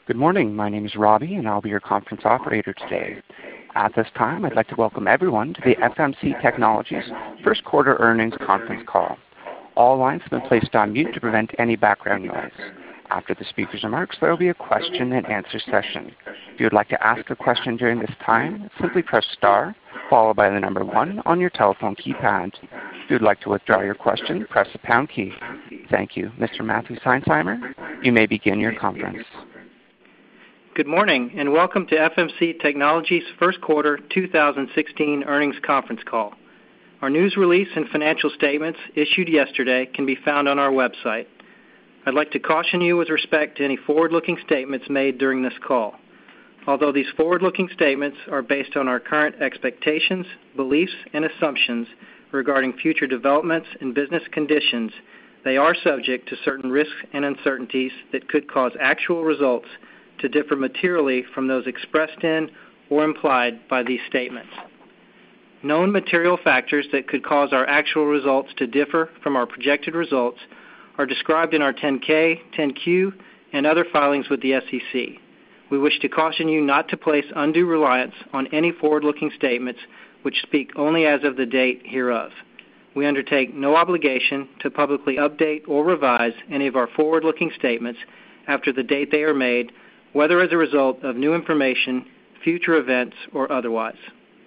Good morning. My name is Robbie, and I'll be your conference operator today. At this time, I'd like to welcome everyone to the FMC Technologies First Quarter Earnings Conference Call. All lines have been placed on mute to prevent any background noise. After the speaker's remarks, there will be a question and answer session. If you would like to ask a question during this time, simply press star, followed by the number 1 on your telephone keypad. If you would like to withdraw your question, press the pound key. Thank you. Mr. Matthew Seinsheimer, you may begin your conference. Good morning, and welcome to FMC Technologies' First Quarter 2016 Earnings Conference Call. Our news release and financial statements issued yesterday can be found on our website. I'd like to caution you with respect to any forward-looking statements made during this call. Although these forward-looking statements are based on our current expectations, beliefs, and assumptions regarding future developments and business conditions, they are subject to certain risks and uncertainties that could cause actual results to differ materially from those expressed in or implied by these statements. Known material factors that could cause our actual results to differ from our projected results are described in our 10-K, 10-Q, and other filings with the SEC. We wish to caution you not to place undue reliance on any forward-looking statements which speak only as of the date hereof. We undertake no obligation to publicly update or revise any of our forward-looking statements after the date they are made, whether as a result of new information, future events, or otherwise.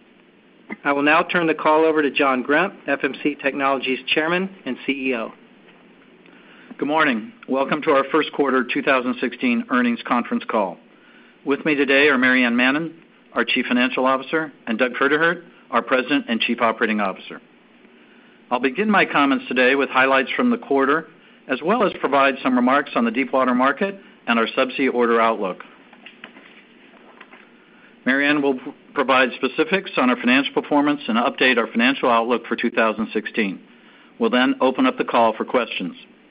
I will now turn the call over to John Gremp, FMC Technologies Chairman and CEO. Good morning. Welcome to our first quarter 2016 earnings conference call. With me today are Mary Ann Mannon, our Chief Financial Officer, and Doug Pferdehirt, our President and Chief Operating Officer. I'll begin my comments today with highlights from the quarter, as well as provide some remarks on the deepwater market and our subsea order outlook. Mary Ann will provide specifics on our financial performance and update our financial outlook for 2016. We'll then open up the call for questions.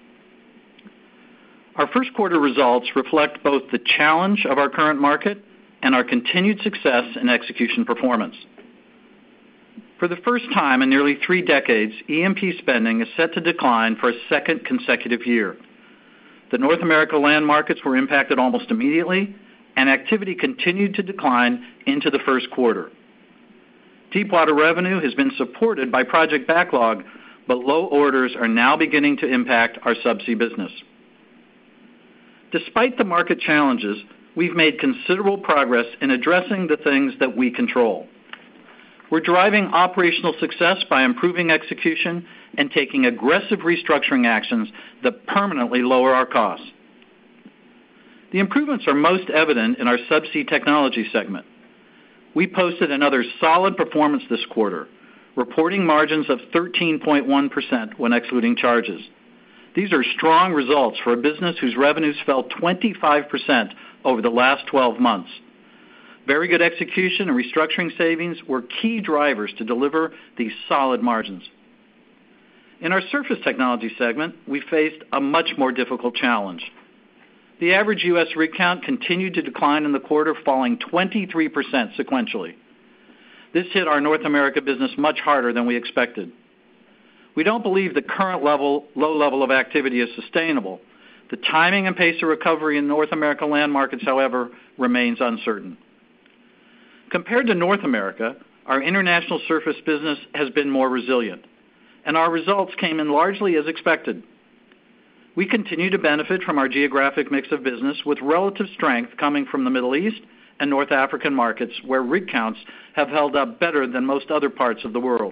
Our first quarter results reflect both the challenge of our current market and our continued success in execution performance. For the first time in nearly 3 decades, E&P spending is set to decline for a second consecutive year. The North America land markets were impacted almost immediately, and activity continued to decline into the first quarter. Deepwater revenue has been supported by project backlog, but low orders are now beginning to impact our subsea business. Despite the market challenges, we've made considerable progress in addressing the things that we control. We're driving operational success by improving execution and taking aggressive restructuring actions that permanently lower our costs. The improvements are most evident in our Subsea Technology segment. We posted another solid performance this quarter, reporting margins of 13.1% when excluding charges. These are strong results for a business whose revenues fell 25% over the last 12 months. Very good execution and restructuring savings were key drivers to deliver these solid margins. In our Surface Technology segment, we faced a much more difficult challenge. The average U.S. rig count continued to decline in the quarter, falling 23% sequentially. This hit our North America business much harder than we expected. We don't believe the current low level of activity is sustainable. The timing and pace of recovery in North America land markets, however, remains uncertain. Compared to North America, our international surface business has been more resilient, and our results came in largely as expected. We continue to benefit from our geographic mix of business, with relative strength coming from the Middle East and North African markets, where rig counts have held up better than most other parts of the world.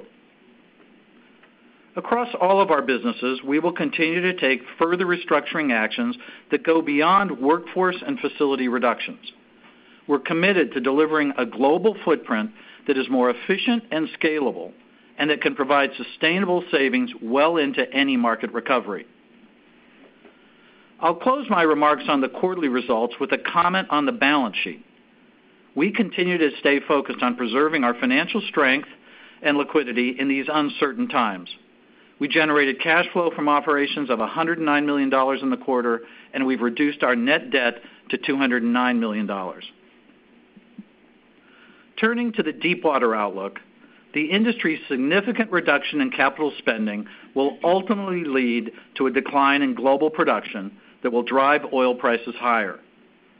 Across all of our businesses, we will continue to take further restructuring actions that go beyond workforce and facility reductions. We're committed to delivering a global footprint that is more efficient and scalable, and that can provide sustainable savings well into any market recovery. I'll close my remarks on the quarterly results with a comment on the balance sheet. We continue to stay focused on preserving our financial strength and liquidity in these uncertain times. We generated cash flow from operations of $109 million in the quarter, and we've reduced our net debt to $209 million. Turning to the deepwater outlook, the industry's significant reduction in capital spending will ultimately lead to a decline in global production that will drive oil prices higher.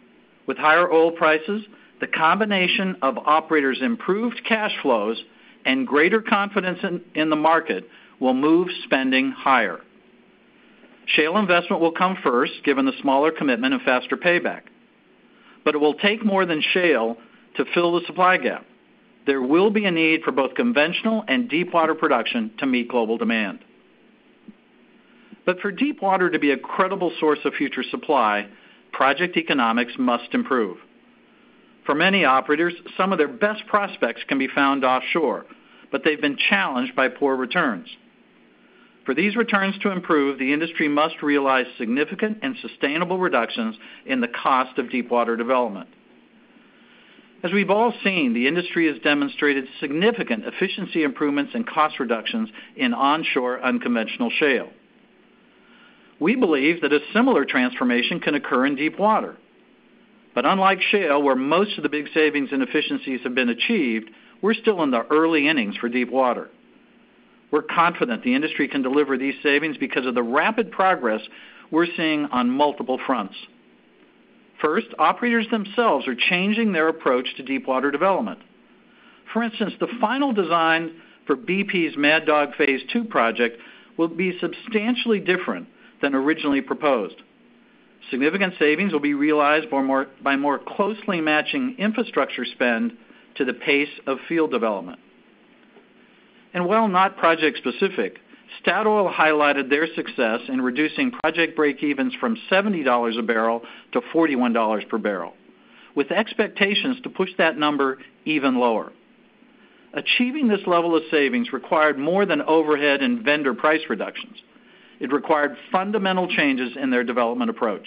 With higher oil prices, the combination of operators' improved cash flows and greater confidence in the market will move spending higher. Shale investment will come first, given the smaller commitment and faster payback. But it will take more than shale to fill the supply gap. There will be a need for both conventional and deepwater production to meet global demand. But for deepwater to be a credible source of future supply, project economics must improve. For many operators, some of their best prospects can be found offshore, but they've been challenged by poor returns. For these returns to improve, the industry must realize significant and sustainable reductions in the cost of deepwater development. As we've all seen, the industry has demonstrated significant efficiency improvements and cost reductions in onshore unconventional shale. We believe that a similar transformation can occur in deep water. But unlike shale, where most of the big savings and efficiencies have been achieved, we're still in the early innings for deep water. We're confident the industry can deliver these savings because of the rapid progress we're seeing on multiple fronts. First, operators themselves are changing their approach to deepwater development. For instance, the final design for BP's Mad Dog Phase 2 project will be substantially different than originally proposed. Significant savings will be realized by more closely matching infrastructure spend to the pace of field development. And while not project-specific, Statoil highlighted their success in reducing project break-evens from $70 a barrel to $41 per barrel, with expectations to push that number even lower. Achieving this level of savings required more than overhead and vendor price reductions. It required fundamental changes in their development approach.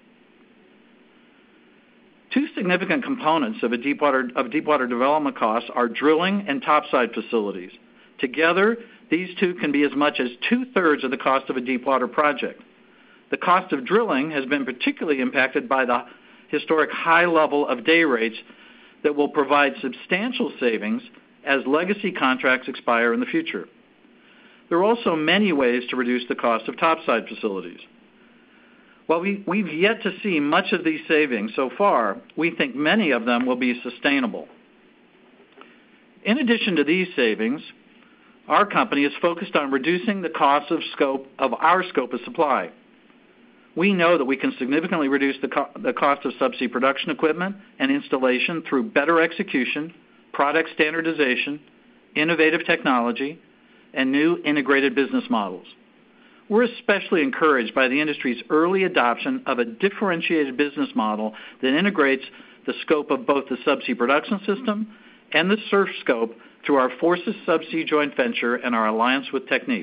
Two significant components of deepwater development costs are drilling and topside facilities. Together, these two can be as much as 2/3 of the cost of a deepwater project. The cost of drilling has been particularly impacted by the historic high level of day rates that will provide substantial savings as legacy contracts expire in the future. There are also many ways to reduce the cost of topside facilities. While we've yet to see much of these savings so far, we think many of them will be sustainable. In addition to these savings, our company is focused on reducing the cost of our scope of supply. We know that we can significantly reduce the cost of subsea production equipment and installation through better execution, product standardization, innovative technology, and new integrated business models. We're especially encouraged by the industry's early adoption of a differentiated business model that integrates the scope of both the subsea production system and the SURF scope through our Forces Subsea joint venture and our alliance with Technip.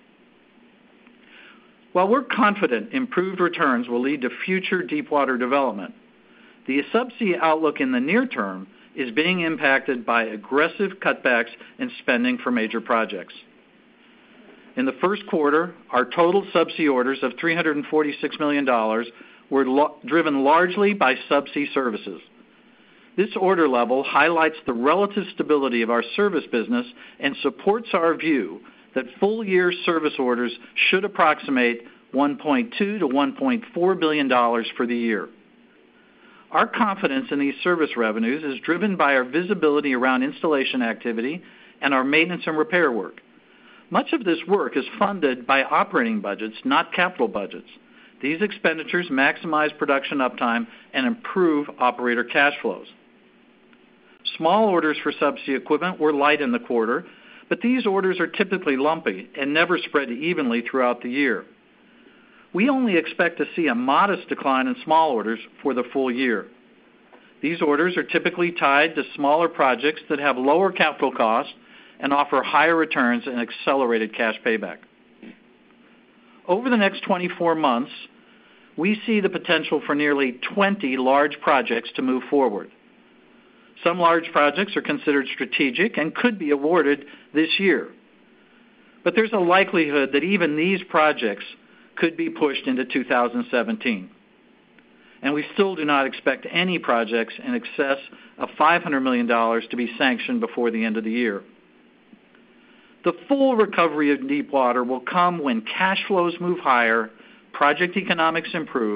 While we're confident improved returns will lead to future deepwater development, the subsea outlook in the near term is being impacted by aggressive cutbacks in spending for major projects. In the first quarter, our total subsea orders of $346 million were driven largely by subsea services. This order level highlights the relative stability of our service business and supports our view that full-year service orders should approximate $1.2 to $1.4 billion for the year. Our confidence in these service revenues is driven by our visibility around installation activity and our maintenance and repair work. Much of this work is funded by operating budgets, not capital budgets. These expenditures maximize production uptime and improve operator cash flows. Small orders for subsea equipment were light in the quarter, but these orders are typically lumpy and never spread evenly throughout the year. We only expect to see a modest decline in small orders for the full year. These orders are typically tied to smaller projects that have lower capital costs and offer higher returns and accelerated cash payback. Over the next 24 months, we see the potential for nearly 20 large projects to move forward. Some large projects are considered strategic and could be awarded this year. But there's a likelihood that even these projects could be pushed into 2017. And we still do not expect any projects in excess of $500 million to be sanctioned before the end of the year. The full recovery of deep water will come when cash flows move higher, project economics improve,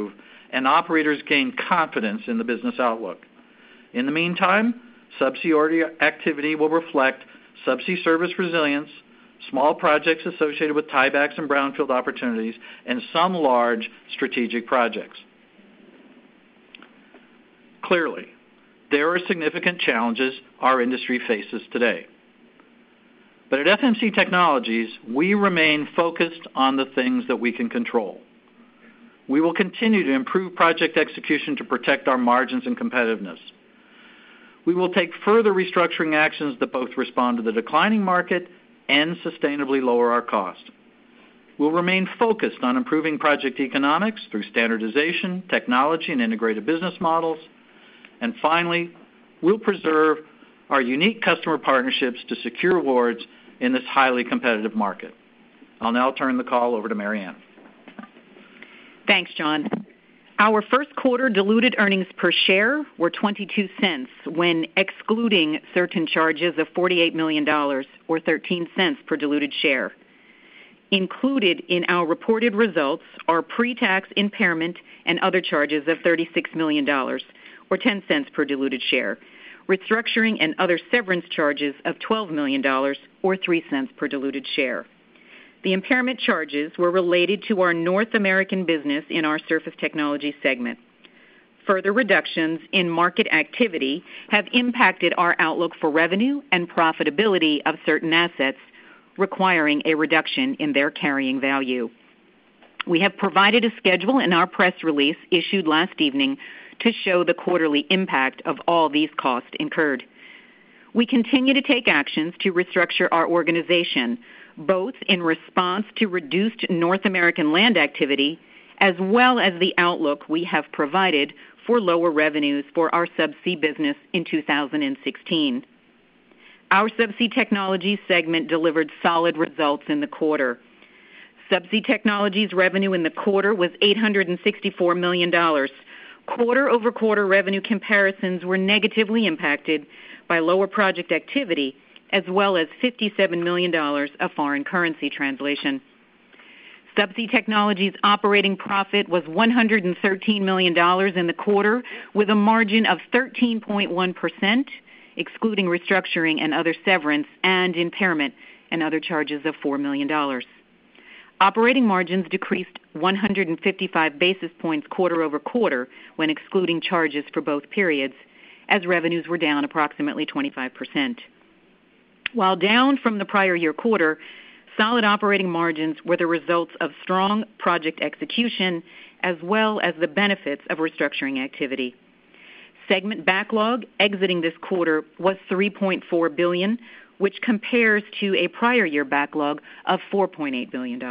and operators gain confidence in the business outlook. In the meantime, subsea order activity will reflect subsea service resilience, small projects associated with tiebacks and brownfield opportunities, and some large strategic projects. Clearly, there are significant challenges our industry faces today. But at FMC Technologies, we remain focused on the things that we can control. We will continue to improve project execution to protect our margins and competitiveness. We will take further restructuring actions that both respond to the declining market and sustainably lower our cost. We'll remain focused on improving project economics through standardization, technology, and integrated business models. And finally, we'll preserve our unique customer partnerships to secure awards in this highly competitive market. I'll now turn the call over to Mary Ann. Thanks, John. Our first quarter diluted earnings per share were 22 cents when excluding certain charges of $48 million, or 13 cents per diluted share. Included in our reported results are pre-tax impairment and other charges of $36 million, or 10 cents per diluted share, restructuring and other severance charges of $12 million, or 3 cents per diluted share. The impairment charges were related to our North American business in our Surface Technologies segment. Further reductions in market activity have impacted our outlook for revenue and profitability of certain assets, requiring a reduction in their carrying value. We have provided a schedule in our press release issued last evening to show the quarterly impact of all these costs incurred. We continue to take actions to restructure our organization, both in response to reduced North American land activity, as well as the outlook we have provided for lower revenues for our subsea business in 2016. Our Subsea Technologies segment delivered solid results in the quarter. Subsea Technologies revenue in the quarter was $864 million. Quarter-over-quarter revenue comparisons were negatively impacted by lower project activity, as well as $57 million of foreign currency translation. Subsea Technologies operating profit was $113 million in the quarter, with a margin of 13.1%, excluding restructuring and other severance and impairment and other charges of $4 million. Operating margins decreased 155 basis points quarter over quarter when excluding charges for both periods, as revenues were down approximately 25%. While down from the prior year quarter, solid operating margins were the results of strong project execution as well as the benefits of restructuring activity. Segment backlog exiting this quarter was $3.4 billion, which compares to a prior year backlog of $4.8 billion.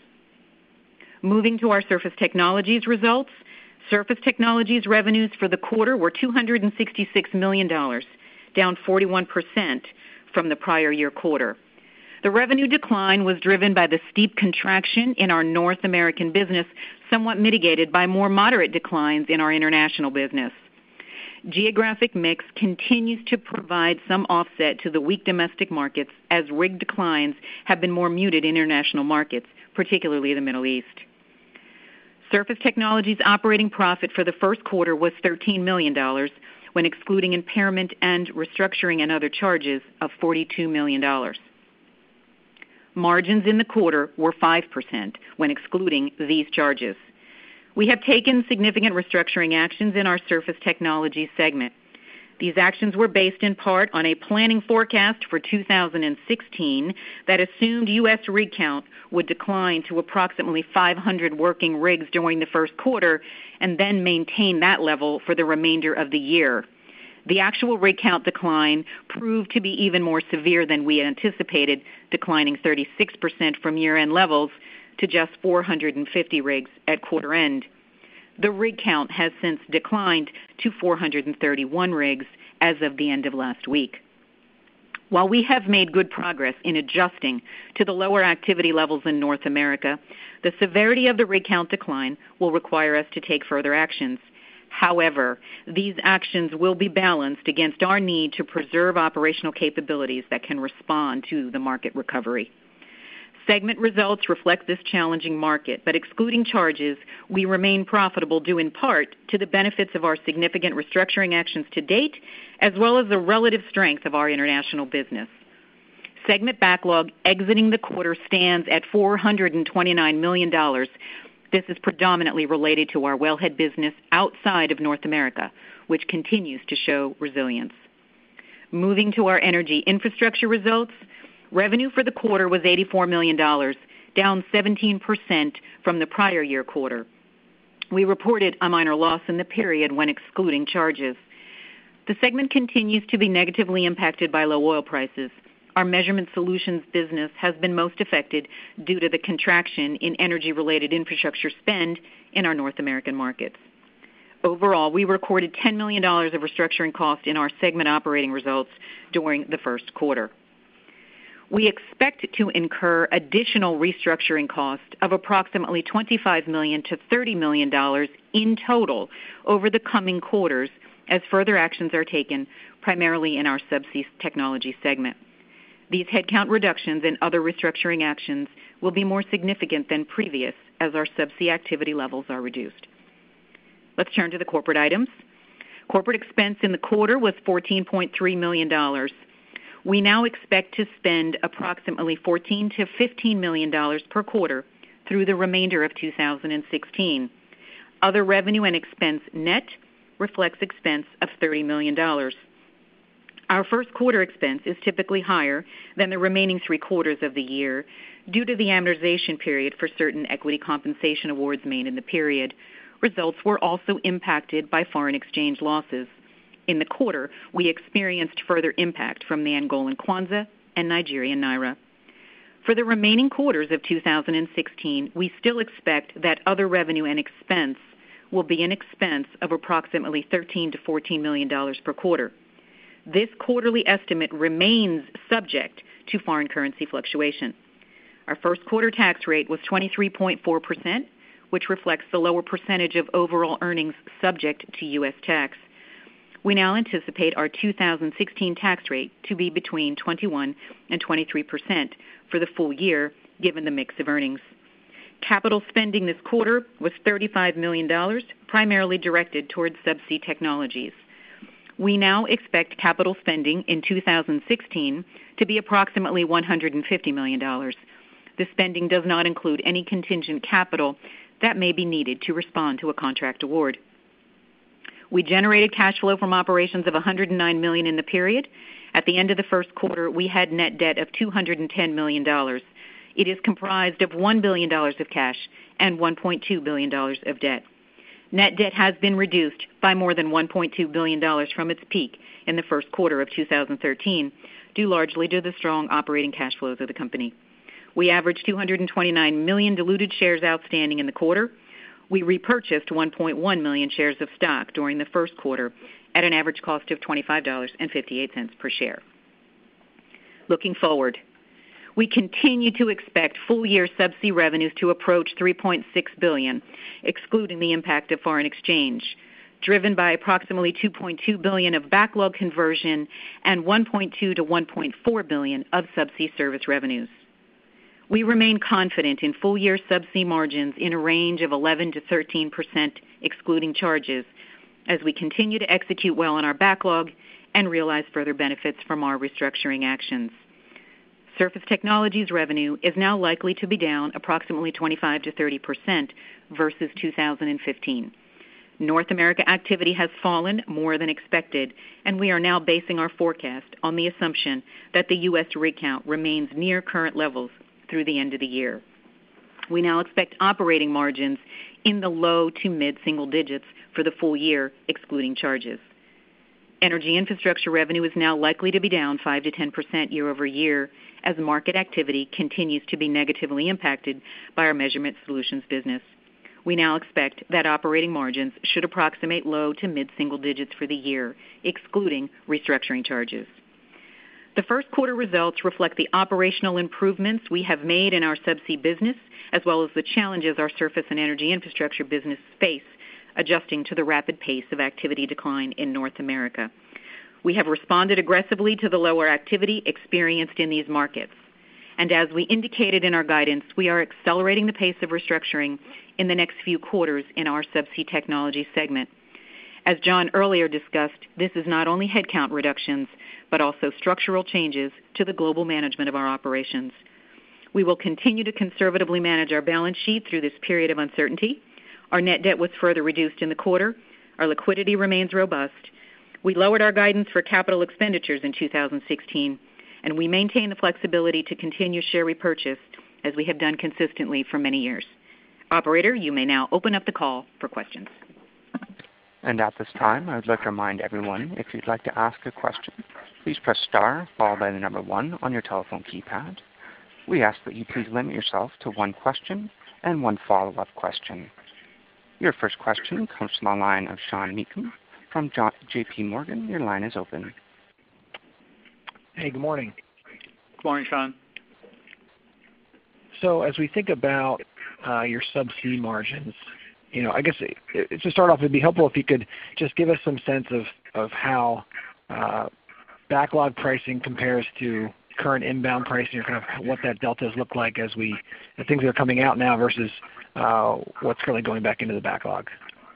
Moving to our Surface Technologies results, Surface Technologies revenues for the quarter were $266 million, down 41% from the prior year quarter. The revenue decline was driven by the steep contraction in our North American business, somewhat mitigated by more moderate declines in our international business. Geographic mix continues to provide some offset to the weak domestic markets, as rig declines have been more muted in international markets, particularly the Middle East. Surface Technologies operating profit for the first quarter was $13 million, when excluding impairment and restructuring and other charges of $42 million. Margins in the quarter were 5% when excluding these charges. We have taken significant restructuring actions in our Surface Technologies segment. These actions were based in part on a planning forecast for 2016 that assumed U.S. rig count would decline to approximately 500 working rigs during the first quarter and then maintain that level for the remainder of the year. The actual rig count decline proved to be even more severe than we anticipated, declining 36% from year-end levels to just 450 rigs at quarter end. The rig count has since declined to 431 rigs as of the end of last week. While we have made good progress in adjusting to the lower activity levels in North America, the severity of the rig count decline will require us to take further actions. However, these actions will be balanced against our need to preserve operational capabilities that can respond to the market recovery. Segment results reflect this challenging market, but excluding charges, we remain profitable due in part to the benefits of our significant restructuring actions to date, as well as the relative strength of our international business. Segment backlog exiting the quarter stands at $429 million. This is predominantly related to our wellhead business outside of North America, which continues to show resilience. Moving to our energy infrastructure results, revenue for the quarter was $84 million, down 17% from the prior year quarter. We reported a minor loss in the period when excluding charges. The segment continues to be negatively impacted by low oil prices. Our measurement solutions business has been most affected due to the contraction in energy-related infrastructure spend in our North American markets. Overall, we recorded $10 million of restructuring costs in our segment operating results during the first quarter. We expect to incur additional restructuring costs of approximately $25 million to $30 million in total over the coming quarters as further actions are taken, primarily in our Subsea Technology segment. These headcount reductions and other restructuring actions will be more significant than previous as our subsea activity levels are reduced. Let's turn to the corporate items. Corporate expense in the quarter was $14.3 million. We now expect to spend approximately $14 to $15 million per quarter through the remainder of 2016. Other revenue and expense net reflects expense of $30 million. Our first quarter expense is typically higher than the remaining 3 quarters of the year due to the amortization period for certain equity compensation awards made in the period. Results were also impacted by foreign exchange losses. In the quarter, we experienced further impact from the Angolan Kwanza and Nigerian Naira. For the remaining quarters of 2016, we still expect that other revenue and expense will be an expense of approximately $13 to $14 million per quarter. This quarterly estimate remains subject to foreign currency fluctuation. Our first quarter tax rate was 23.4%, which reflects the lower percentage of overall earnings subject to U.S. tax. We now anticipate our 2016 tax rate to be between 21% and 23% for the full year, given the mix of earnings. Capital spending this quarter was $35 million, primarily directed towards Subsea Technologies. We now expect capital spending in 2016 to be approximately $150 million. The spending does not include any contingent capital that may be needed to respond to a contract award. We generated cash flow from operations of $109 million in the period. At the end of the first quarter, we had net debt of $210 million. It is comprised of $1 billion of cash and $1.2 billion of debt. Net debt has been reduced by more than $1.2 billion from its peak in the first quarter of 2013, due largely to the strong operating cash flows of the company. We averaged 229 million diluted shares outstanding in the quarter. We repurchased 1.1 million shares of stock during the first quarter at an average cost of $25.58 per share. Looking forward, we continue to expect full-year subsea revenues to approach $3.6 billion, excluding the impact of foreign exchange, driven by approximately $2.2 billion of backlog conversion and $1.2 to $1.4 billion of subsea service revenues. We remain confident in full-year subsea margins in a range of 11% to 13%, excluding charges, as we continue to execute well on our backlog and realize further benefits from our restructuring actions. Surface Technologies revenue is now likely to be down approximately 25 to 30% versus 2015. North America activity has fallen more than expected, and we are now basing our forecast on the assumption that the U.S. rig count remains near current levels through the end of the year. We now expect operating margins in the low to mid-single digits for the full year, excluding charges. Energy infrastructure revenue is now likely to be down 5 to 10% year over year as market activity continues to be negatively impacted by our measurement solutions business. We now expect that operating margins should approximate low to mid-single digits for the year, excluding restructuring charges. The first quarter results reflect the operational improvements we have made in our subsea business, as well as the challenges our surface and energy infrastructure business face, adjusting to the rapid pace of activity decline in North America. We have responded aggressively to the lower activity experienced in these markets. And as we indicated in our guidance, we are accelerating the pace of restructuring in the next few quarters in our Subsea Technology segment. As John earlier discussed, this is not only headcount reductions, but also structural changes to the global management of our operations. We will continue to conservatively manage our balance sheet through this period of uncertainty. Our net debt was further reduced in the quarter. Our liquidity remains robust. We lowered our guidance for capital expenditures in 2016, and we maintain the flexibility to continue share repurchase as we have done consistently for many years. Operator, you may now open up the call for questions. And at this time, I would like to remind everyone, if you'd like to ask a question, please press star followed by the number 1 on your telephone keypad. We ask that you please limit yourself to one question and one follow-up question. Your first question comes from the line of Sean Meakim from J.P. Morgan. Your line is open. Hey, good morning. Good morning, Sean. So as we think about your subsea margins, I guess to start off, it'd be helpful if you could just give us some sense of how backlog pricing compares to current inbound pricing, or kind of what that deltas look like as the things that are coming out now versus what's currently going back into the backlog.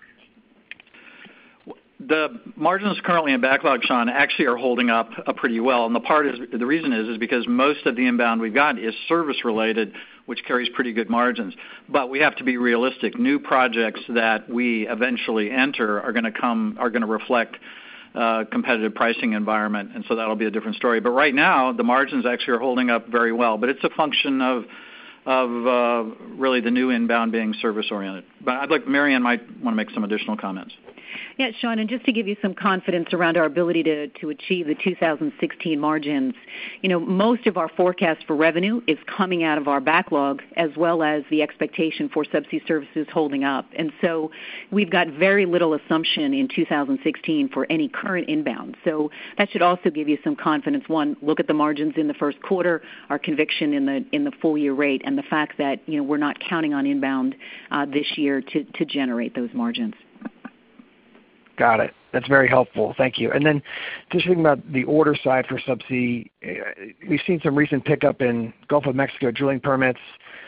The margins currently in backlog, Sean, actually are holding up pretty well. And the reason is because most of the inbound we've got is service related, which carries pretty good margins. But we have to be realistic. New projects that we eventually enter are going to reflect competitive pricing environment, and so that'll be a different story. But right now, the margins actually are holding up very well. But it's a function of really the new inbound being service oriented. But I'd like Marianne might want to make some additional comments. Yeah, Sean, and just to give you some confidence around our ability to achieve the 2016 margins, most of our forecast for revenue is coming out of our backlog, as well as the expectation for subsea services holding up. And so we've got very little assumption in 2016 for any current inbound. So that should also give you some confidence. One, look at the margins in the first quarter, our conviction in the full year rate, and the fact that we're not counting on inbound this year to generate those margins. Got it. That's very helpful. Thank you. And then just thinking about the order side for subsea, we've seen some recent pickup in Gulf of Mexico drilling permits,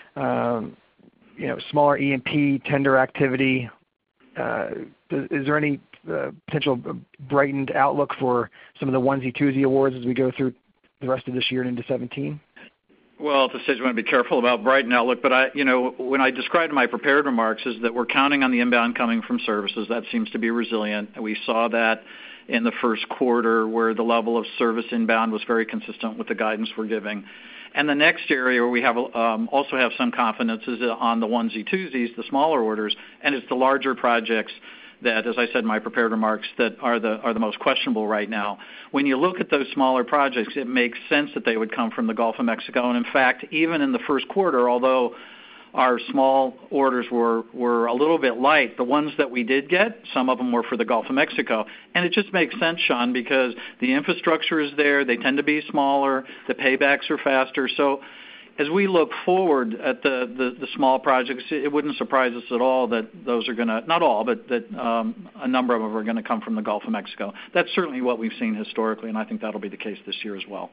smaller E&P tender activity. Is there any potential brightened outlook for some of the onesie-twosie awards as we go through the rest of this year and into 2017? Well, at this stage, we want to be careful about brighten outlook, but when I described in my prepared remarks is that we're counting on the inbound coming from services. That seems to be resilient. We saw that in the first quarter where the level of service inbound was very consistent with the guidance we're giving. And the next area where we have also have some confidence is on the onesie-twosies, the smaller orders, and it's the larger projects that, as I said in my prepared remarks, that are the most questionable right now. When you look at those smaller projects, it makes sense that they would come from the Gulf of Mexico. And in fact, even in the first quarter, although our small orders were a little bit light, the ones that we did get, some of them were for the Gulf of Mexico. And it just makes sense, Sean, because the infrastructure is there. They tend to be smaller. The paybacks are faster. So as we look forward at the small projects, it wouldn't surprise us at all that those are going to, not all, but that a number of them are going to come from the Gulf of Mexico. That's certainly what we've seen historically, and I think that'll be the case this year as well.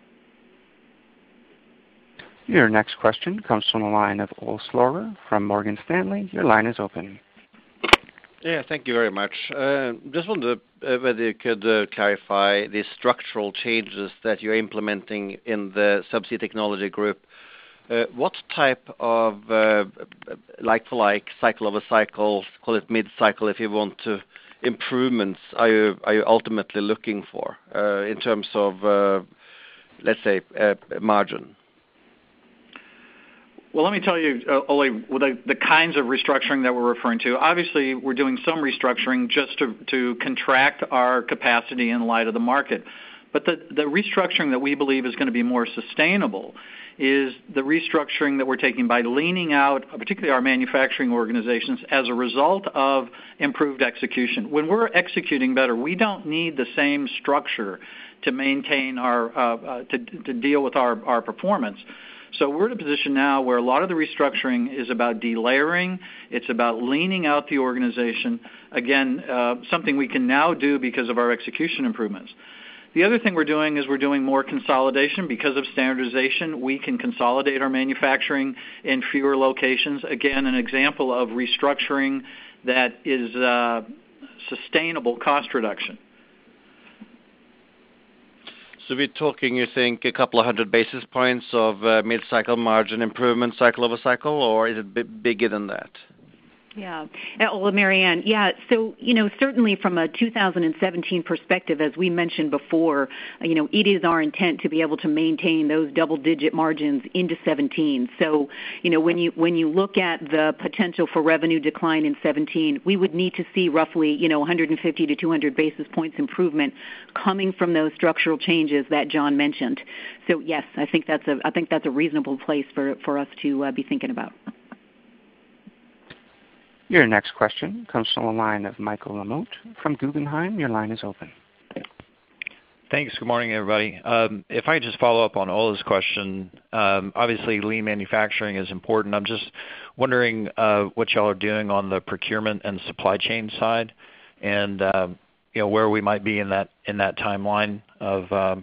Your next question comes from the line of Ole Slorer from Morgan Stanley. Your line is open. Yeah, thank you very much. Just wondered whether you could clarify the structural changes that you're implementing in the Subsea Technology Group. What type of like-for-like cycle of a cycle, call it mid-cycle if you want to, improvements are you ultimately looking for in terms of, let's say, margin? Well, let me tell you, Ole, the kinds of restructuring that we're referring to. Obviously, we're doing some restructuring just to contract our capacity in light of the market. But the restructuring that we believe is going to be more sustainable is the restructuring that we're taking by leaning out, particularly our manufacturing organizations, as a result of improved execution. When we're executing better, we don't need the same structure to maintain our to deal with our performance. So we're in a position now where a lot of the restructuring is about delayering. It's about leaning out the organization. Again, something we can now do because of our execution improvements. The other thing we're doing is we're doing more consolidation. Because of standardization, we can consolidate our manufacturing in fewer locations. Again, an example of restructuring that is sustainable cost reduction. So we're talking, you think, a couple of hundred basis points of mid-cycle margin improvement cycle over cycle, or is it bigger than that? Yeah. Well, Marianne, yeah. So, certainly from a 2017 perspective, as we mentioned before, it is our intent to be able to maintain those double-digit margins into 17. So, when you look at the potential for revenue decline in 17, we would need to see roughly, 150 to 200 basis points improvement coming from those structural changes that John mentioned. So, yes, I think that's a reasonable place for us to be thinking about. Your next question comes from the line of Michael Lamote from Guggenheim. Your line is open. Thanks. Good morning, everybody. If I could just follow up on Ola's question, obviously lean manufacturing is important. I'm just wondering what y'all are doing on the procurement and supply chain side, and where we might be in that timeline of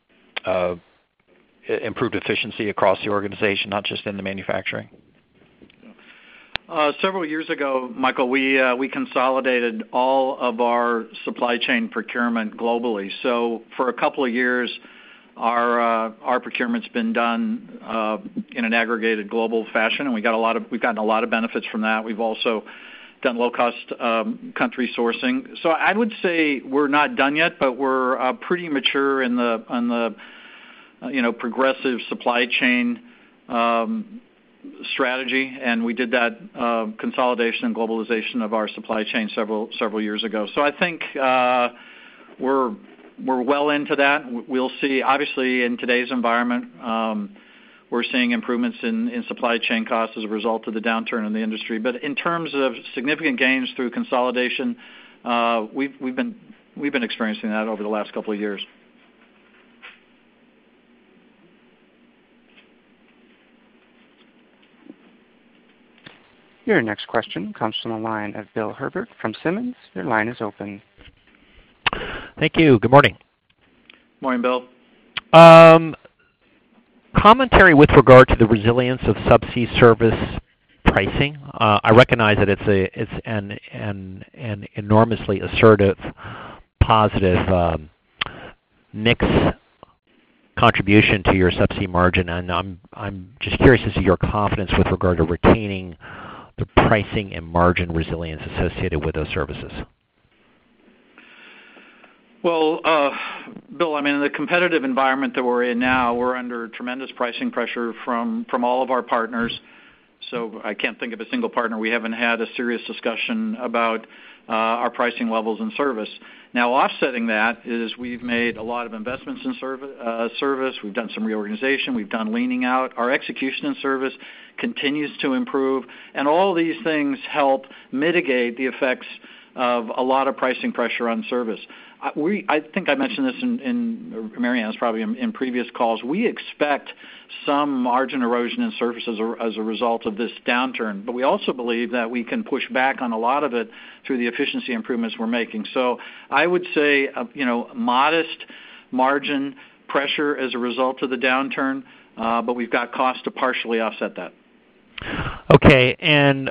improved efficiency across the organization, not just in the manufacturing. Several years ago, Michael, we consolidated all of our supply chain procurement globally. So for a couple of years, our procurement's been done in an aggregated global fashion, and we've gotten a lot of benefits from that. We've also done low-cost country sourcing. So I would say we're not done yet, but we're pretty mature on the progressive supply chain strategy, and we did that consolidation and globalization of our supply chain several years ago. So I think we're well into that. We'll see. Obviously, in today's environment, we're seeing improvements in supply chain costs as a result of the downturn in the industry. But in terms of significant gains through consolidation, we've been experiencing that over the last couple of years. Your next question comes from the line of Bill Herbert from Simmons. Your line is open. Thank you. Good morning. Morning, Bill. Commentary with regard to the resilience of subsea service pricing. I recognize that it's an enormously assertive, positive mix contribution to your subsea margin, and I'm just curious as to your confidence with regard to retaining the pricing and margin resilience associated with those services. Well, Bill, in the competitive environment that we're in now, we're under tremendous pricing pressure from all of our partners. So I can't think of a single partner we haven't had a serious discussion about our pricing levels and service. Now, offsetting that is we've made a lot of investments in service. We've done some reorganization. We've done leaning out. Our execution in service continues to improve, and all these things help mitigate the effects of a lot of pricing pressure on service. I think I mentioned this in Marianne's probably in previous calls. We expect some margin erosion in service as a result of this downturn, but we also believe that we can push back on a lot of it through the efficiency improvements we're making. So I would say, modest margin pressure as a result of the downturn, but we've got costs to partially offset that. Okay, and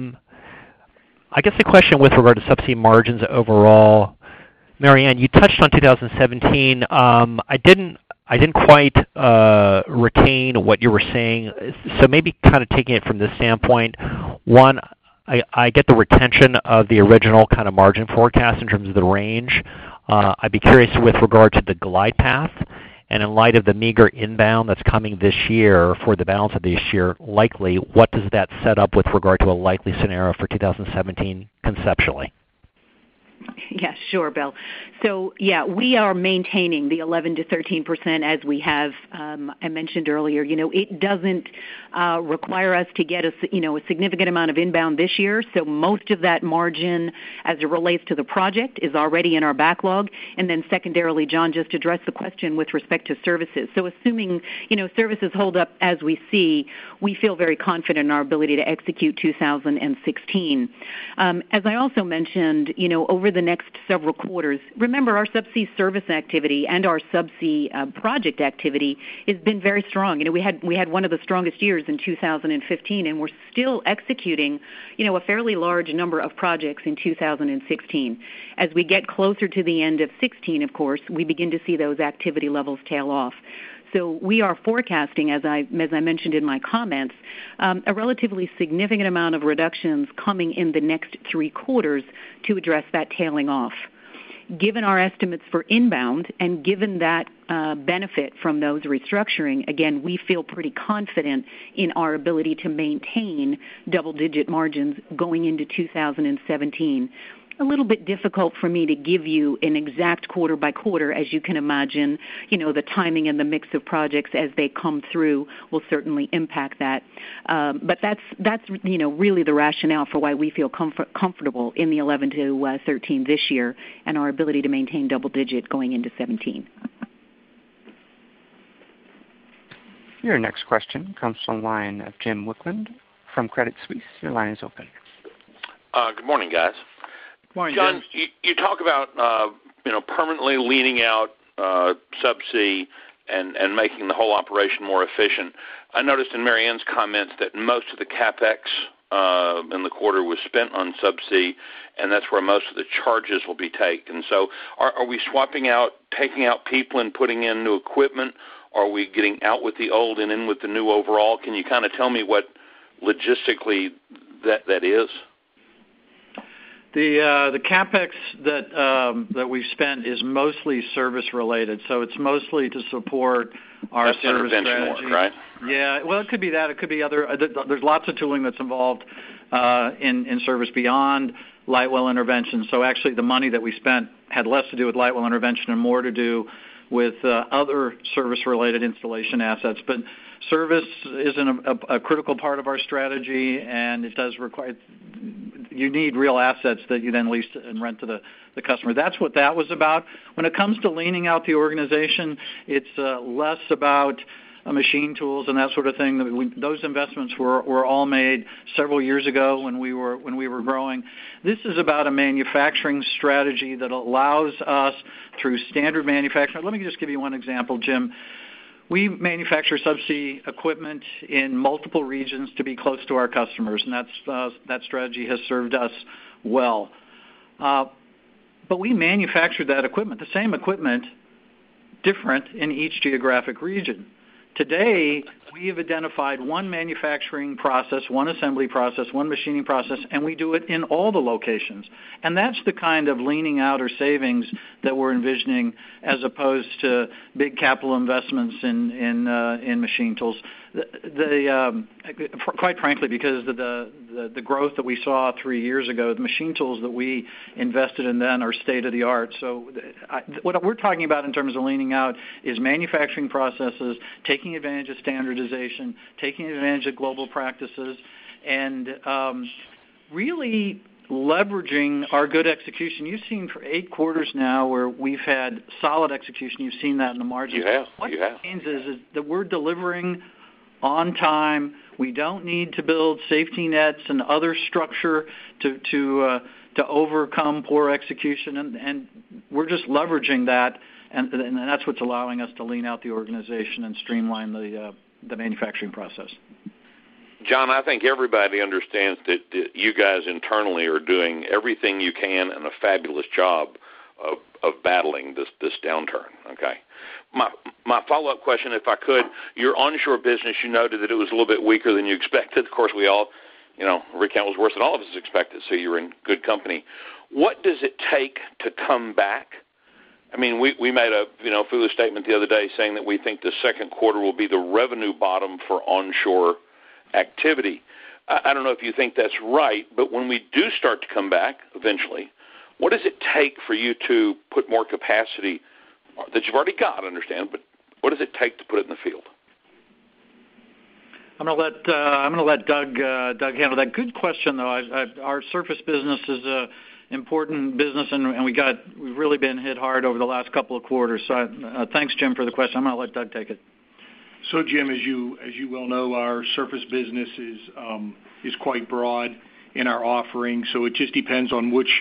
I guess the question with regard to subsea margins overall, Marianne, you touched on 2017. I didn't quite retain what you were saying. So maybe kind of taking it from this standpoint, one, I get the retention of the original kind of margin forecast in terms of the range. I'd be curious with regard to the glide path, and in light of the meager inbound that's coming this year for the balance of this year, likely, what does that set up with regard to a likely scenario for 2017 conceptually? Yeah, sure, Bill. So, yeah, we are maintaining the 11 to 13% as we have, I mentioned earlier. It doesn't require us to get a significant amount of inbound this year, so most of that margin as it relates to the project is already in our backlog. And then secondarily, John just addressed the question with respect to services. So assuming, services hold up as we see, we feel very confident in our ability to execute 2016. As I also mentioned, over over the next several quarters. Remember, our subsea service activity and our subsea project activity has been very strong. We had one of the strongest years in 2015, and we're still executing, a fairly large number of projects in 2016. As we get closer to the end of 16, of course, we begin to see those activity levels tail off. So we are forecasting, as I mentioned in my comments, a relatively significant amount of reductions coming in the next 3 quarters to address that tailing off. Given our estimates for inbound and given that benefit from those restructuring, again, we feel pretty confident in our ability to maintain double-digit margins going into 2017. A little bit difficult for me to give you an exact quarter by quarter, as you can imagine. The timing and the mix of projects as they come through will certainly impact that. But that's really the rationale for why we feel comfortable in the 11 to 13 this year and our ability to maintain double digit going into 17. Your next question comes from the line of Jim Wickland from Credit Suisse. Your line is open. Good morning, guys. Morning, John, Jim. you talk about permanently leaning out subsea and making the whole operation more efficient. I noticed in Mary Ann's comments that most of the CapEx in the quarter was spent on subsea, and that's where most of the charges will be taken. So are we swapping out, taking out people and putting in new equipment? Are we getting out with the old and in with the new overall? Can you kind of tell me what logistically that is? The CapEx that we've spent is mostly service related, so it's mostly to support our service strategy. Work, right? Yeah, well, it could be that. It could be other. There's lots of tooling that's involved in service beyond light well intervention. So actually, the money that we spent had less to do with light well intervention and more to do with other service-related installation assets. But service isn't a critical part of our strategy, and it does require. You need real assets that you then lease and rent to the customer. That's what that was about. When it comes to leaning out the organization, it's less about machine tools and that sort of thing. Those investments were all made several years ago when we were growing. This is about a manufacturing strategy that allows us through standard manufacturing. Let me just give you one example, Jim. We manufacture subsea equipment in multiple regions to be close to our customers, and that strategy has served us well. But we manufacture that equipment, the same equipment, different in each geographic region. Today, we have identified one manufacturing process, one assembly process, one machining process, and we do it in all the locations. And that's the kind of leaning out or savings that we're envisioning as opposed to big capital investments in machine tools. Quite frankly, because of the growth that we saw 3 years ago, the machine tools that we invested in then are state-of-the-art. So what we're talking about in terms of leaning out is manufacturing processes, taking advantage of standardization, taking advantage of global practices, and really leveraging our good execution. You've seen for 8 quarters now where we've had solid execution. You've seen that in the margins. You have. What it means is that we're delivering on time. We don't need to build safety nets and other structure to overcome poor execution, and we're just leveraging that, and that's what's allowing us to lean out the organization and streamline the manufacturing process. John, I think everybody understands that you guys internally are doing everything you can and a fabulous job of battling this downturn. Okay. My follow-up question, if I could, your onshore business, you noted that it was a little bit weaker than you expected. Of course, we all, rig count was worse than all of us expected, so you were in good company. What does it take to come back? I mean, we made a foolish statement the other day saying that we think the second quarter will be the revenue bottom for onshore activity. I don't know if you think that's right, but when we do start to come back eventually, what does it take for you to put more capacity that you've already got, I understand, but what does it take to put it in the field? I'm going to let Doug handle that. Good question, though. Our surface business is a important business, and we've really been hit hard over the last couple of quarters. So thanks, Jim, for the question. I'm going to let Doug take it. So, Jim, as you well know, our surface business is quite broad in our offering. So it just depends on which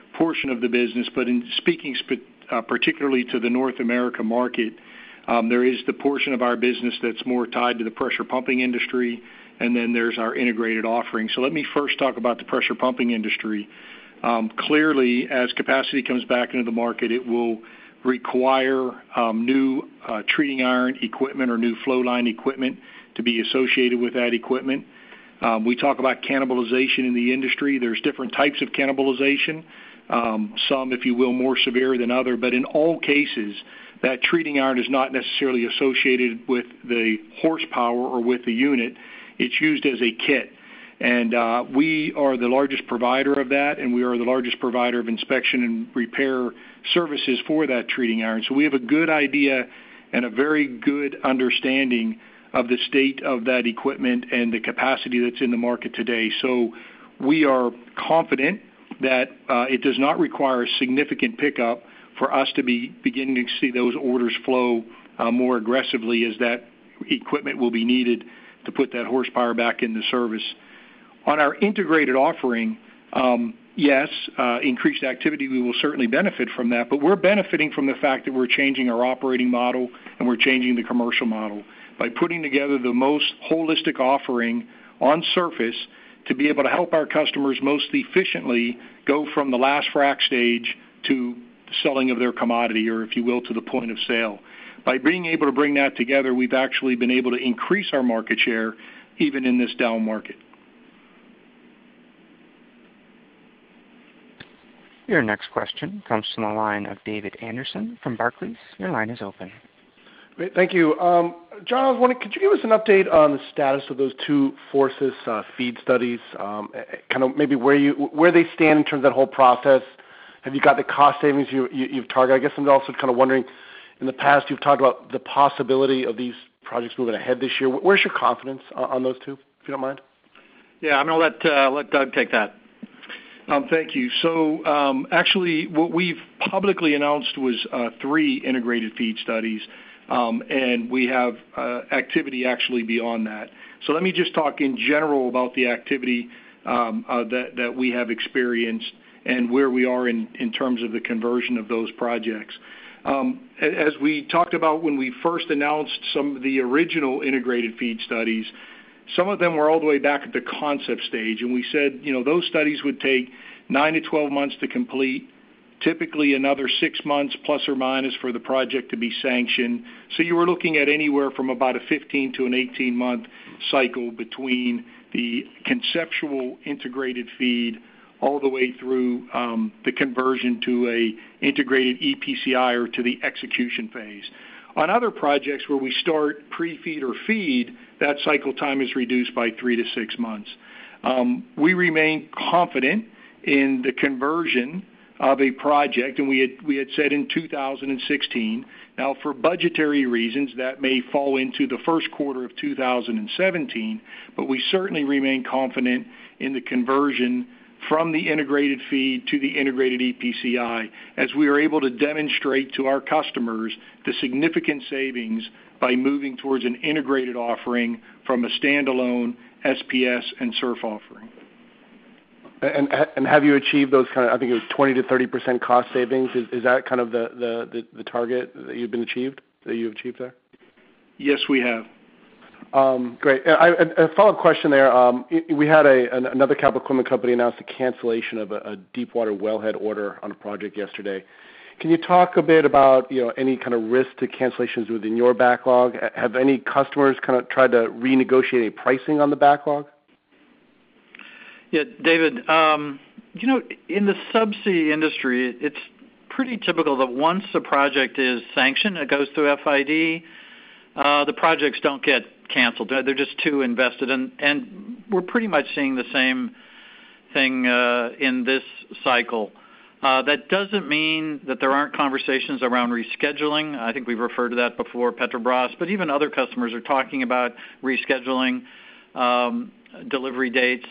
portion of the business, but in speaking particularly to the North America market, there is the portion of our business that's more tied to the pressure pumping industry, and then there's our integrated offering. So let me first talk about the pressure pumping industry. Clearly, as capacity comes back into the market, it will require new treating iron equipment or new flow line equipment to be associated with that equipment. We talk about cannibalization in the industry. There's different types of cannibalization, some, if you will, more severe than other, but in all cases, that treating iron is not necessarily associated with the horsepower or with the unit. It's used as a kit. And we are the largest provider of that, and we are the largest provider of inspection and repair services for that treating iron. So we have a good idea and a very good understanding of the state of that equipment and the capacity that's in the market today. So we are confident that it does not require a significant pickup for us to be beginning to see those orders flow more aggressively, as that equipment will be needed to put that horsepower back into service. On our integrated offering, yes, increased activity, we will certainly benefit from that, but we're benefiting from the fact that we're changing our operating model and we're changing the commercial model by putting together the most holistic offering on surface to be able to help our customers most efficiently go from the last frac stage to the selling of their commodity, or if you will, to the point of sale. By being able to bring that together, we've actually been able to increase our market share even in this down market. Your next question comes from the line of David Anderson from Barclays. Your line is open. Great, thank you. John, I was wondering, could you give us an update on the status of those two Forces feed studies, kind of maybe where they stand in terms of that whole process? Have you got the cost savings you've targeted? I guess I'm also kind of wondering, in the past you've talked about the possibility of these projects moving ahead this year. Where's your confidence on those two, if you don't mind? Yeah, I'm going to let Doug take that. Thank you. So actually what we've publicly announced was 3 integrated feed studies, and we have activity actually beyond that. So let me just talk in general about the activity that we have experienced and where we are in terms of the conversion of those projects. As we talked about when we first announced some of the original integrated feed studies, some of them were all the way back at the concept stage, and we said, those studies would take 9 to 12 months to complete, typically another 6 months plus or minus for the project to be sanctioned. So you were looking at anywhere from about a 15 to an 18-month cycle between the conceptual integrated feed all the way through the conversion to a integrated EPCI or to the execution phase. On other projects where we start pre-feed or feed, that cycle time is reduced by 3 to 6 months. We remain confident in the conversion of a project, and we had said in 2016. Now, for budgetary reasons, that may fall into the first quarter of 2017, but we certainly remain confident in the conversion from the integrated feed to the integrated EPCI, as we are able to demonstrate to our customers the significant savings by moving towards an integrated offering from a standalone SPS and SURF offering. And have you achieved those kind of, I think it was 20 to 30% cost savings? Is that kind of the target that you've achieved there? Yes, we have. Great. A follow-up question there. We had another capital equipment company announce the cancellation of a deep water wellhead order on a project yesterday. Can you talk a bit about any kind of risk to cancellations within your backlog? Have any customers kind of tried to renegotiate any pricing on the backlog? Yeah, David, in the subsea industry, it's pretty typical that once a project is sanctioned, it goes through FID, the projects don't get canceled. They're just too invested, and we're pretty much seeing the same thing in this cycle. That doesn't mean that there aren't conversations around rescheduling. I think we've referred to that before, Petrobras, but even other customers are talking about rescheduling delivery dates.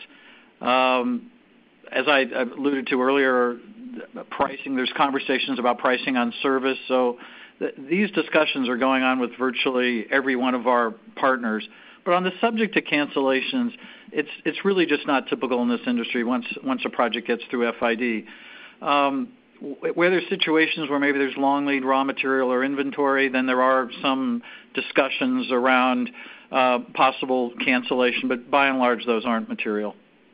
As I alluded to earlier, pricing, there's conversations about pricing on service. So these discussions are going on with virtually every one of our partners. But on the subject of cancellations, it's really just not typical in this industry once a project gets through FID. Where there's situations where maybe there's long lead raw material or inventory, then there are some discussions around possible cancellation, but by and large, those aren't material.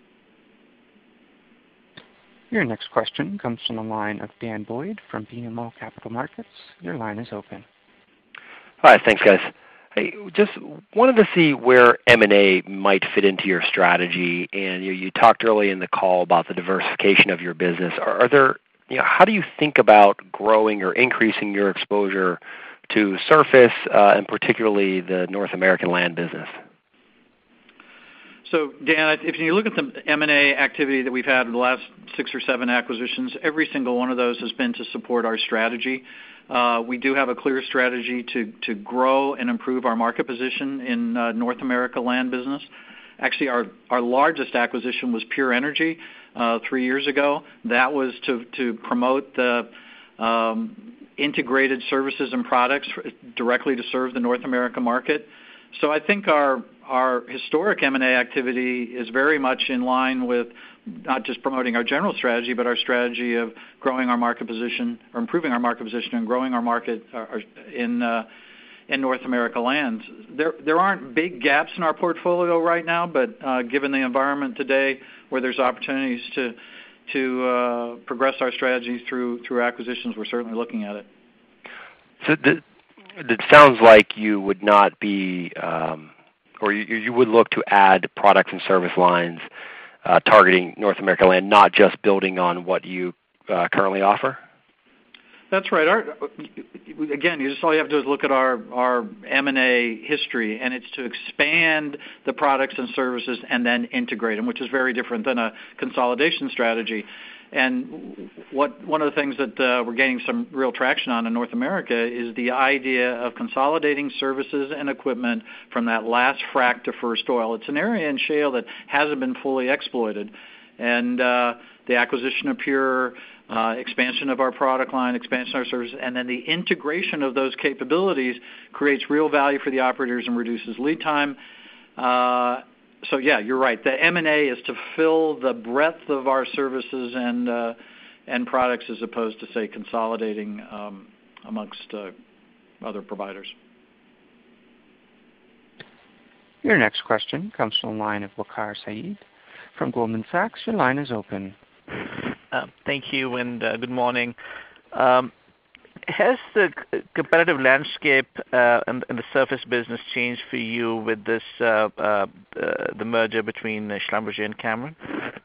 Your next question comes from the line of Dan Boyd from BMO Capital Markets. Your line is open. Hi, thanks, guys. Hey, just wanted to see where M&A might fit into your strategy, and you talked early in the call about the diversification of your business. Are there, how do you think about growing or increasing your exposure to surface, and particularly the North American land business? So, Dan, if you look at the M&A activity that we've had in the last 6 or 7 acquisitions, every single one of those has been to support our strategy. We do have a clear strategy to grow and improve our market position in North America land business. Actually, our largest acquisition was Pure Energy 3 years ago. That was to promote the integrated services and products directly to serve the North America market. So I think our historic M&A activity is very much in line with not just promoting our general strategy, but our strategy of growing our market position or improving our market position and growing our market in North America lands. There aren't big gaps in our portfolio right now, but given the environment today where there's opportunities to progress our strategies through acquisitions, we're certainly looking at it. So it sounds like you would not be, or you would look to add products and service lines targeting North America land, not just building on what you currently offer? That's right. Again, all you have to do is look at our M&A history, and it's to expand the products and services and then integrate them, which is very different than a consolidation strategy. And one of the things that we're gaining some real traction on in North America is the idea of consolidating services and equipment from that last frac to first oil. It's an area in shale that hasn't been fully exploited. And the acquisition of Pure, expansion of our product line, expansion of our services, and then the integration of those capabilities creates real value for the operators and reduces lead time. So, yeah, you're right. The M&A is to fill the breadth of our services and products as opposed to, say, consolidating amongst other providers. Your next question comes from the line of Waqar Syed from Goldman Sachs. Your line is open. Thank you, and good morning. Has the competitive landscape and the surface business changed for you with this the merger between Schlumberger and Cameron?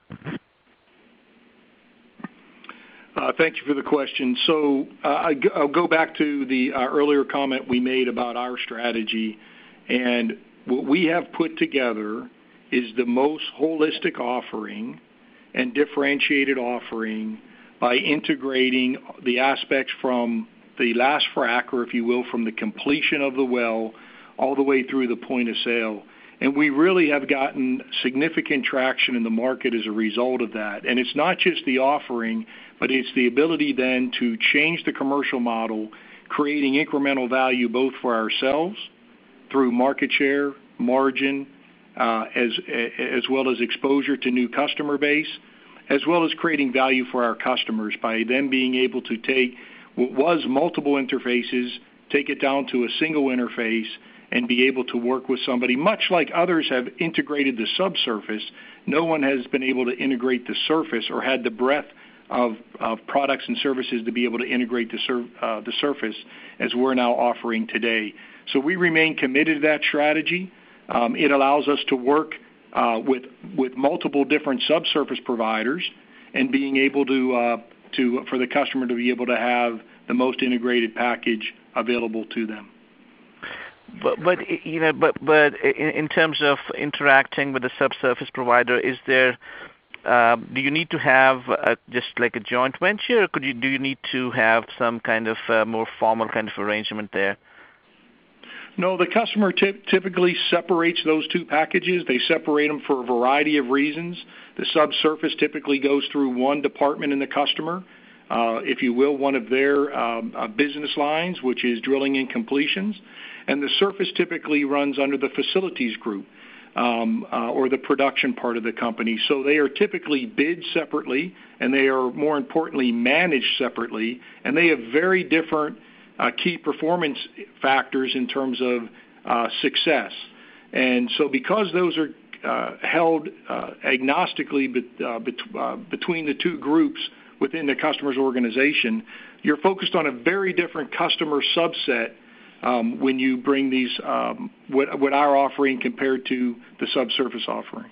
Thank you for the question. So I'll go back to the earlier comment we made about our strategy, and what we have put together is the most holistic offering and differentiated offering by integrating the aspects from the last frac, or if you will, from the completion of the well all the way through the point of sale. And we really have gotten significant traction in the market as a result of that. And it's not just the offering, but it's the ability then to change the commercial model, creating incremental value both for ourselves through market share, margin, as well as exposure to new customer base, as well as creating value for our customers by them being able to take what was multiple interfaces, take it down to a single interface, and be able to work with somebody. Much like others have integrated the subsurface, no one has been able to integrate the surface or had the breadth of products and services to be able to integrate the surface as we're now offering today. So we remain committed to that strategy. It allows us to work with multiple different subsurface providers and being able to for the customer to be able to have the most integrated package available to them. But in terms of interacting with the subsurface provider, is there do you need to have just like a joint venture, or do you need to have some kind of more formal kind of arrangement there? No, the customer typically separates those two packages. They separate them for a variety of reasons. The subsurface typically goes through one department in the customer, if you will, one of their business lines, which is drilling and completions. And the surface typically runs under the facilities group. or the production part of the company. So they are typically bid separately, and they are, more importantly, managed separately, and they have very different key performance factors in terms of success. And so because those are held agnostically between the two groups within the customer's organization, you're focused on a very different customer subset when you bring these what our offering compared to the subsurface offering.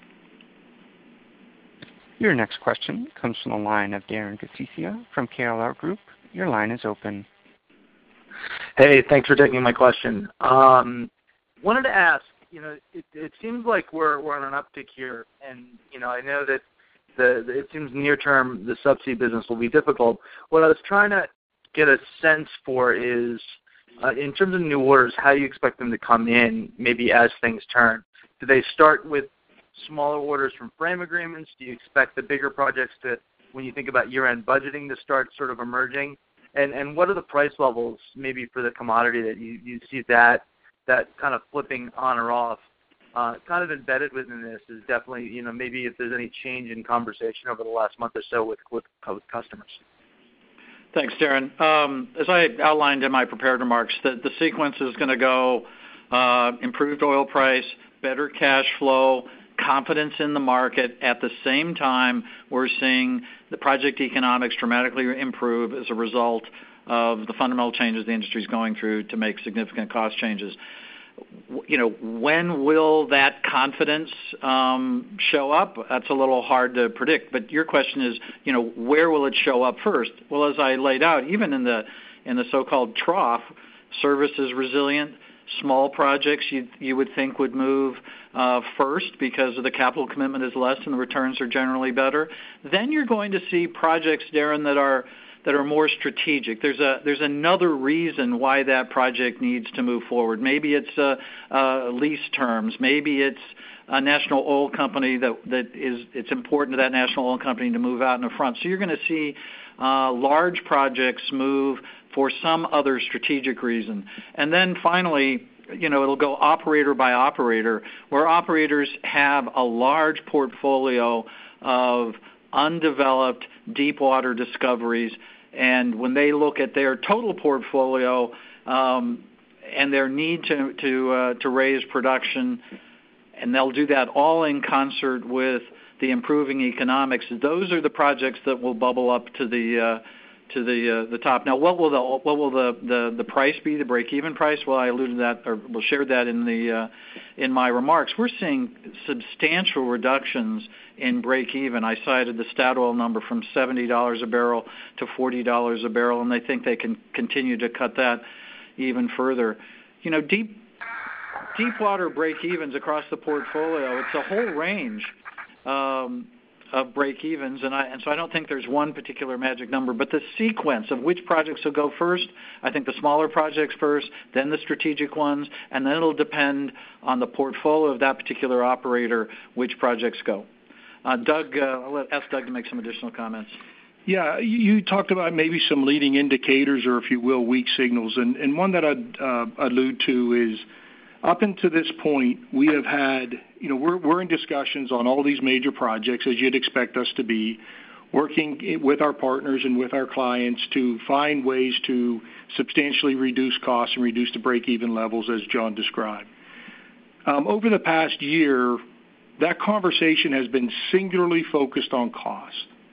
Your next question comes from the line of Darren Gacicia from KLR Group. Your line is open. Hey, thanks for taking my question. Wanted to ask, it seems like we're on an uptick here, and I know that it seems near term the subsea business will be difficult. What I was trying to get a sense for is, in terms of new orders, how you expect them to come in, maybe as things turn. Do they start with smaller orders from frame agreements? Do you expect the bigger projects to, when you think about year-end budgeting, to start sort of emerging? And what are the price levels maybe for the commodity that you see that kind of flipping on or off? Kind of embedded within this is definitely, maybe if there's any change in conversation over the last month or so with customers. Thanks, Darren. As I outlined in my prepared remarks, the sequence is going to go improved oil price, better cash flow, confidence in the market. At the same time, we're seeing the project economics dramatically improve as a result of the fundamental changes the industry is going through to make significant cost changes. When will that confidence show up? That's a little hard to predict. But your question is, where will it show up first? Well, as I laid out, even in the so-called trough, service is resilient. Small projects you would think would move first because of the capital commitment is less and the returns are generally better. Then you're going to see projects, Darren, that are more strategic. There's another reason why that project needs to move forward. Maybe it's lease terms. Maybe it's a national oil company it's important to that national oil company to move out in the front. So you're going to see large projects move for some other strategic reason. And then finally, it'll go operator by operator, where operators have a large portfolio of undeveloped deep water discoveries, and when they look at their total portfolio and their need to raise production, and they'll do that all in concert with the improving economics, those are the projects that will bubble up to the top. Now, what will the price be? The break-even price? Well, I alluded to that, or shared that in my remarks. We're seeing substantial reductions in break-even. I cited the Statoil number from $70 a barrel to $40 a barrel, and they think they can continue to cut that even further. Deep water break-evens across the portfolio. It's a whole range of break-evens, and so I don't think there's one particular magic number, but the sequence of which projects will go first, I think the smaller projects first, then the strategic ones, and then it'll depend on the portfolio of that particular operator which projects go. Doug, I'll ask Doug to make some additional comments. Yeah, you talked about maybe some leading indicators, or if you will, weak signals, and one that I'd allude to is, up until this point, we have had, we're in discussions on all these major projects, as you'd expect us to be, working with our partners and with our clients to find ways to substantially reduce costs and reduce the break-even levels, as John described. Over the past year, that conversation has been singularly focused on cost.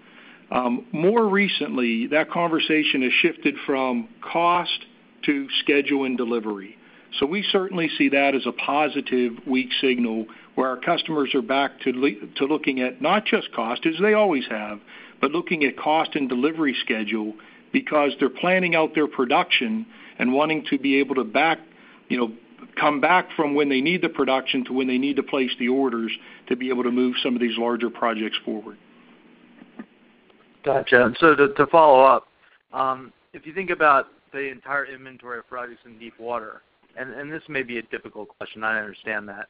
More recently, that conversation has shifted from cost to schedule and delivery. So we certainly see that as a positive weak signal where our customers are back to looking at not just cost, as they always have, but looking at cost and delivery schedule, because they're planning out their production and wanting to be able to come back from when they need the production to when they need to place the orders to be able to move some of these larger projects forward. Gotcha. And so to follow up, if you think about the entire inventory of projects in deep water, and this may be a difficult question, I understand that.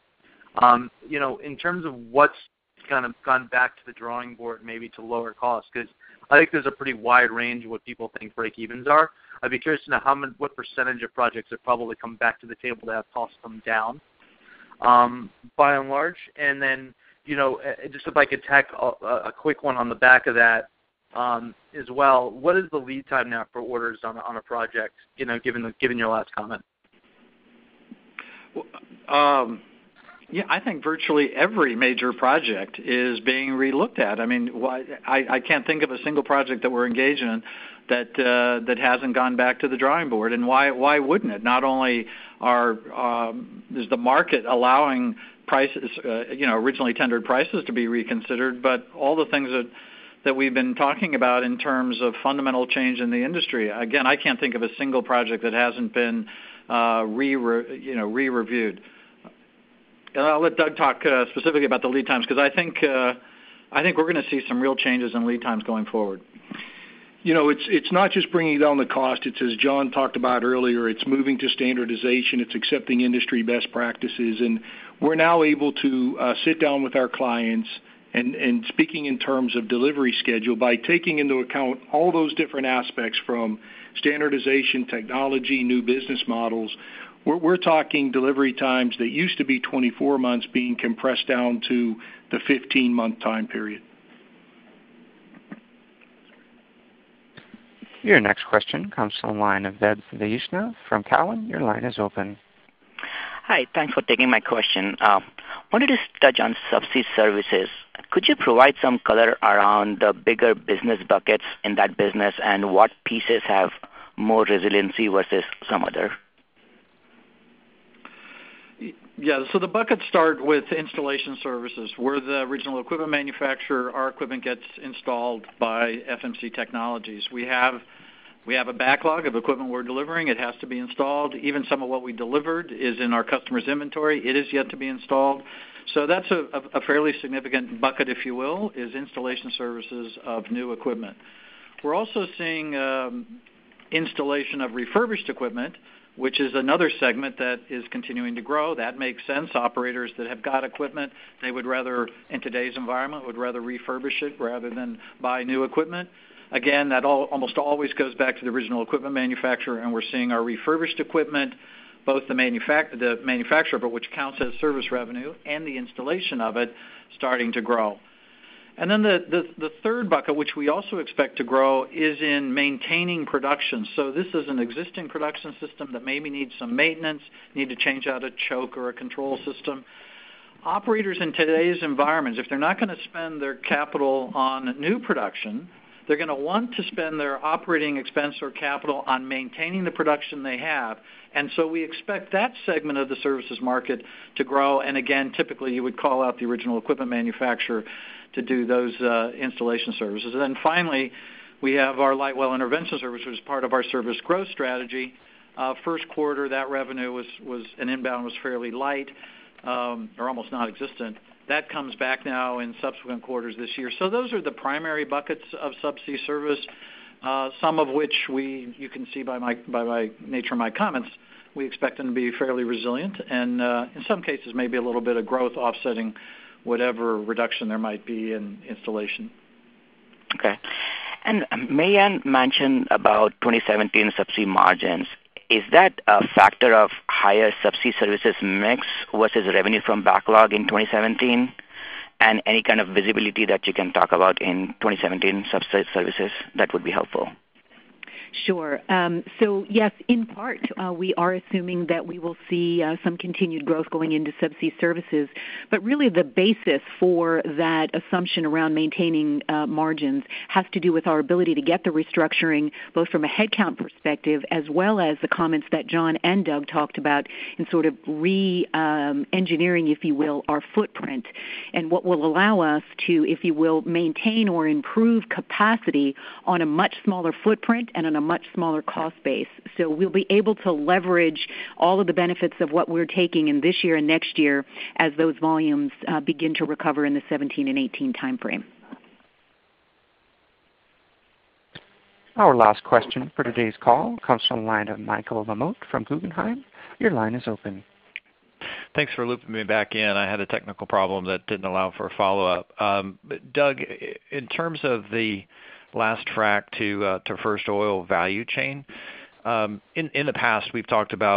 In terms of what's kind of gone back to the drawing board maybe to lower costs, because I think there's a pretty wide range of what people think break-evens are. I'd be curious to know what percentage of projects have probably come back to the table to have costs come down. by and large? And then, just if I could tack a quick one on the back of that as well, what is the lead time now for orders on a project, given your last comment? Yeah, I think virtually every major project is being relooked at. I mean, I can't think of a single project that we're engaged in that hasn't gone back to the drawing board. And why wouldn't it? Not only is the market allowing prices, originally tendered prices to be reconsidered, but all the things that we've been talking about in terms of fundamental change in the industry. Again, I can't think of a single project that hasn't been re-reviewed. And I'll let Doug talk specifically about the lead times, because I think we're going to see some real changes in lead times going forward. It's not just bringing down the cost. It's, as John talked about earlier, it's moving to standardization. It's accepting industry best practices. And we're now able to sit down with our clients and speaking in terms of delivery schedule by taking into account all those different aspects from standardization, technology, new business models. We're talking delivery times that used to be 24 months being compressed down to the 15-month time period. Your next question comes from the line of Vaibhav Vaishnav from Cowen. Your line is open. Hi, thanks for taking my question. Wanted to touch on subsea services. Could you provide some color around the bigger business buckets in that business and what pieces have more resiliency versus some other? Yeah, so the buckets start with installation services. We're the original equipment manufacturer. Our equipment gets installed by FMC Technologies. We have a backlog of equipment we're delivering. It has to be installed. Even some of what we delivered is in our customer's inventory. It is yet to be installed. So that's a fairly significant bucket, if you will, is installation services of new equipment. We're also seeing installation of refurbished equipment, which is another segment that is continuing to grow. That makes sense. Operators that have got equipment, they would rather, in today's environment, would rather refurbish it rather than buy new equipment. Again, that almost always goes back to the original equipment manufacturer, and we're seeing our refurbished equipment, both the manufacturer, but which counts as service revenue, and the installation of it, starting to grow. And then the third bucket, which we also expect to grow, is in maintaining production. So this is an existing production system that maybe needs some maintenance, need to change out a choke or a control system. Operators in today's environments, if they're not going to spend their capital on new production, they're going to want to spend their operating expense or capital on maintaining the production they have. And so we expect that segment of the services market to grow. And again, typically you would call out the original equipment manufacturer to do those installation services. And then finally, we have our light well intervention service, which is part of our service growth strategy. First quarter, that revenue was an inbound was fairly light or almost non-existent. That comes back now in subsequent quarters this year. So those are the primary buckets of subsea service, some of which you can see by my nature of my comments, we expect them to be fairly resilient, and in some cases maybe a little bit of growth offsetting whatever reduction there might be in installation. Okay. And Mary mentioned about 2017 subsea margins. Is that a factor of higher subsea services mix versus revenue from backlog in 2017? And any kind of visibility that you can talk about in 2017 subsea services, that would be helpful. Sure. So yes, in part, we are assuming that we will see some continued growth going into subsea services. But really the basis for that assumption around maintaining margins has to do with our ability to get the restructuring, both from a headcount perspective as well as the comments that John and Doug talked about in sort of re-engineering, if you will, our footprint, and what will allow us to, if you will, maintain or improve capacity on a much smaller footprint and on a much smaller cost base. So we'll be able to leverage all of the benefits of what we're taking in this year and next year as those volumes begin to recover in the 17 and 18 timeframe. Our last question for today's call comes from the line of Michael LaMotte from Guggenheim. Your line is open. Thanks for looping me back in. I had a technical problem that didn't allow for a follow-up. But Doug, in terms of the last frac to first oil value chain, in the past we've talked about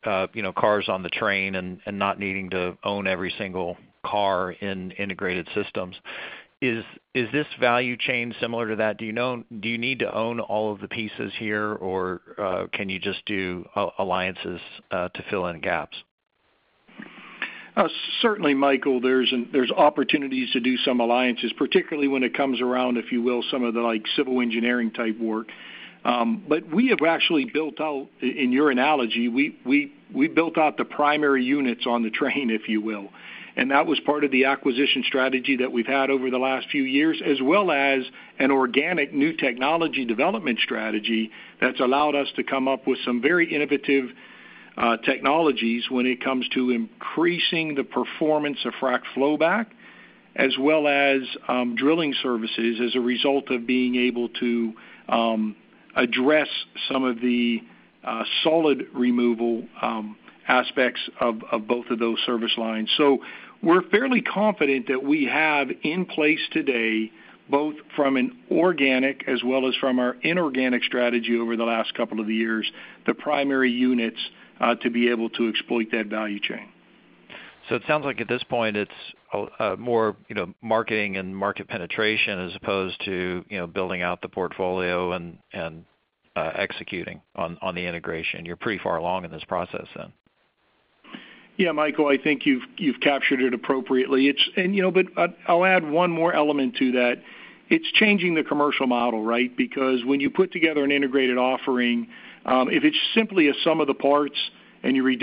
cars on the train and not needing to own every single car in integrated systems. Is this value chain similar to that? Do you need to own all of the pieces here, or can you just do alliances to fill in gaps? Certainly, Michael, there's opportunities to do some alliances, particularly when it comes around, if you will, some of the like civil engineering type work. But we have actually built out, in your analogy, we built out the primary units on the train, if you will. And that was part of the acquisition strategy that we've had over the last few years, as well as an organic new technology development strategy that's allowed us to come up with some very innovative technologies when it comes to increasing the performance of frac flowback, as well as drilling services as a result of being able to address some of the solid removal aspects of both of those service lines. So we're fairly confident that we have in place today, both from an organic as well as from our inorganic strategy over the last couple of years, the primary units to be able to exploit that value chain. So it sounds like at this point it's more marketing and market penetration as opposed to building out the portfolio and executing on the integration. You're pretty far along in this process then. Yeah, Michael, I think you've captured it appropriately. But I'll add one more element to that. It's changing the commercial model, right? Because when you put together an integrated offering, if it's simply a sum of the parts and you